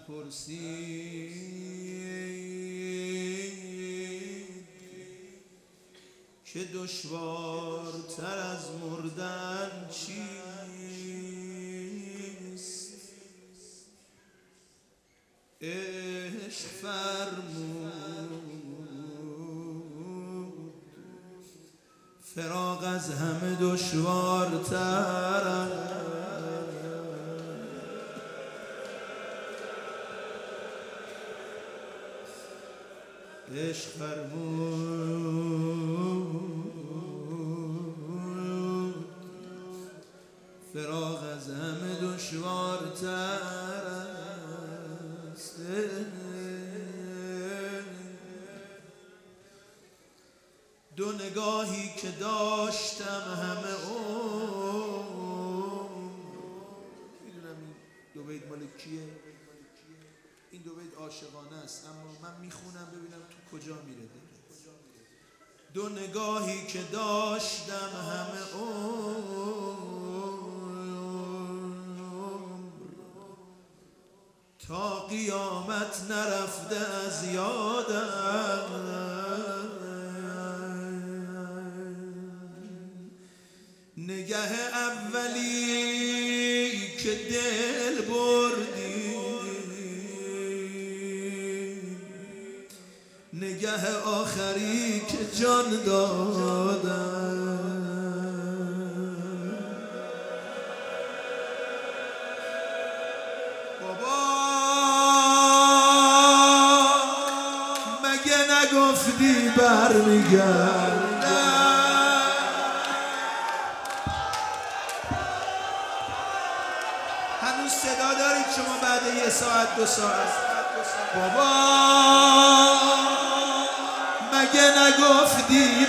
پرسید که دشوارتر از مردن چیست؟ عشق فرمود فراق از همه دشوارتر. عشق فرمود فراق از همه دشوارتر است. دو نگاهی که داشتم همه میدونم این دو بیت مال کیه؟ این دو بیت عاشقانه است، اما من میخونم ببینم تو کجا میره. دو نگاهی که داشتم همه تا قیامت نرفته از یادم. نگه اولی که دل بردی، نگه آخری که جان دادم. بابا مگه نگفتی برمیگردم؟ هنوز صدا دارید شما بعد یه ساعت دو ساعت؟ بابا مگه نگفتی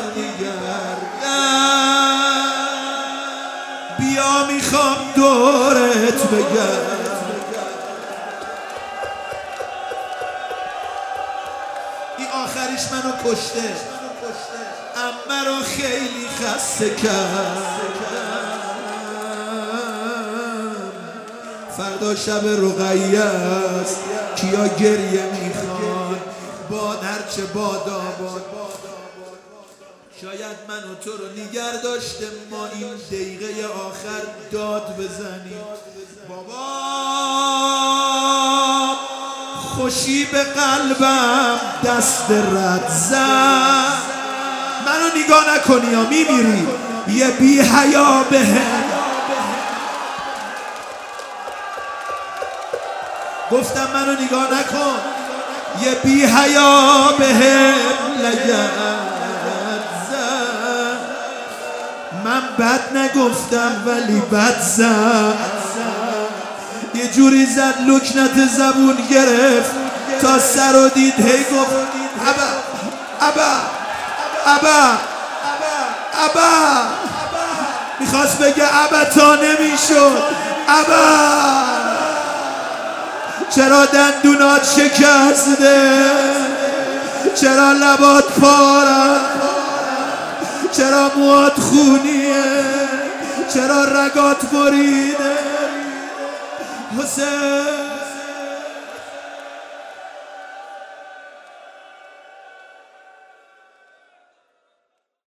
برمیگردم؟ بیا میخوام دورت بگردم. این آخریش منو کشته، اما رو خیلی خسته کرد. فردا شب رقیه است، کیا گریه میخوان؟ باد هرچه بادا باد. شاید من و تو رو نگر داشته ما این دقیقه آخر داد بزنیم. بابا خوشی به قلبم دست رد زد. منو نگاه نکنی یا میمیری. یه بی حیا بهم گفتم منو نگاه نکن. یه بی حیا بهم لگد زد. من بد نگفتم ولی بد زد. یه جوری زد لکنت زبون گرفت تا سر و دید هی گفت ابا ابا ابا ابا. میخواست بگه ابا تا نمیشد. ابا چرا دندونات شکسته؟ چرا لبات پاره؟ چرا موات خونیه؟ چرا رگات بریده؟ حسین